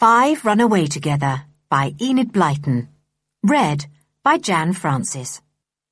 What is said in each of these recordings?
Five Run Away Together by Enid Blyton. Read by Jan Francis.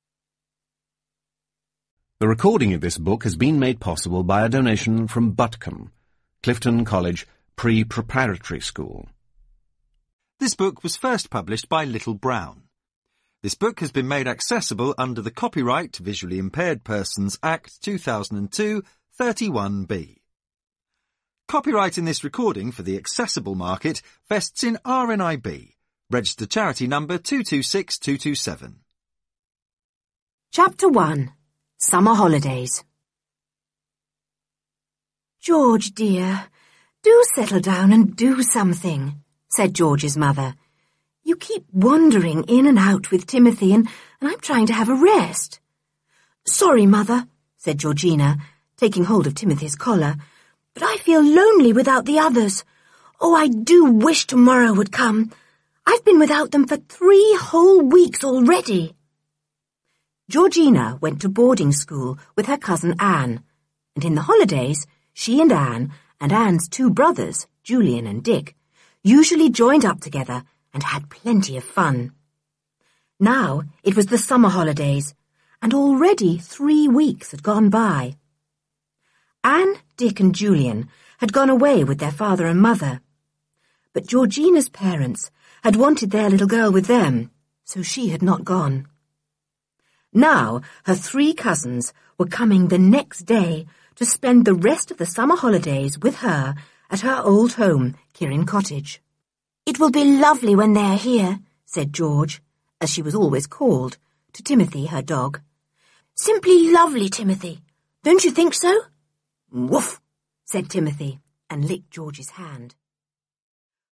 The recording of this book has been made possible by a donation from Butcombe, Clifton College Pre-Preparatory School. This book was first published by Little Brown. This book has been made accessible under the Copyright Visually Impaired Persons Act 2002, 31B. Copyright in this recording for the accessible market vests in RNIB, registered charity number 226227. Chapter 1. Summer Holidays. "George, dear, do settle down and do something," said George's mother. "You keep wandering in and out with Timothy and I'm trying to have a rest." "Sorry, Mother," said Georgina, taking hold of Timothy's collar, "but I feel lonely without the others. Oh, I do wish tomorrow would come. I've been without them for 3 whole weeks already." Georgina went to boarding school with her cousin Anne, and in the holidays, she and Anne, and Anne's 2 brothers, Julian and Dick, usually joined up together and had plenty of fun. Now it was the summer holidays, and already 3 weeks had gone by. Anne, Dick and Julian had gone away with their father and mother, but Georgina's parents had wanted their little girl with them, so she had not gone. Now her 3 cousins were coming the next day to spend the rest of the summer holidays with her at her old home, Kirin Cottage. "It will be lovely when they are here," said George, as she was always called, to Timothy, her dog. "Simply lovely, Timothy. Don't you think so?" "Woof," said Timothy, and licked George's hand.